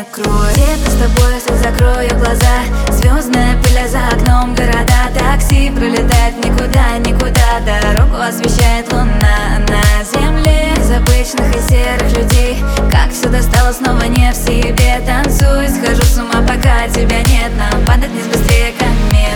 накроет. Где-то с тобой, если закрою глаза, звездная пыль за окном города. Такси пролетает никуда, никуда, дорогу освещает луна на земле. Из обычных и серых людей, как все достало, снова не в себе. Танцуй, схожу с ума, пока тебя нет. Нам падать вниз быстрее комет.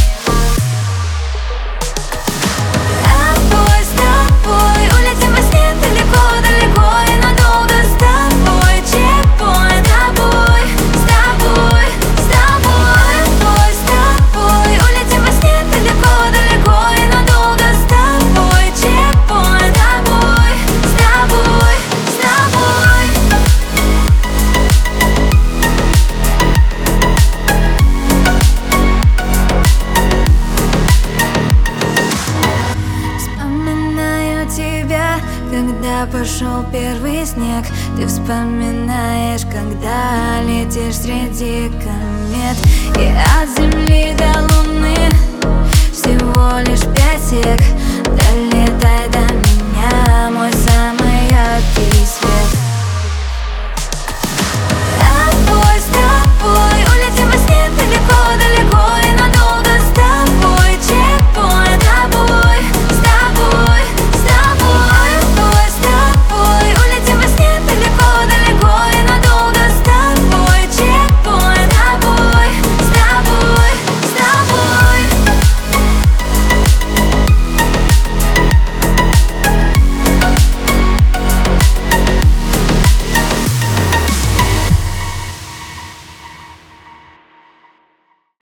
Когда пошел первый снег, ты вспоминаешь, когда летишь среди комет. И от земли до луны всего лишь 5 сек.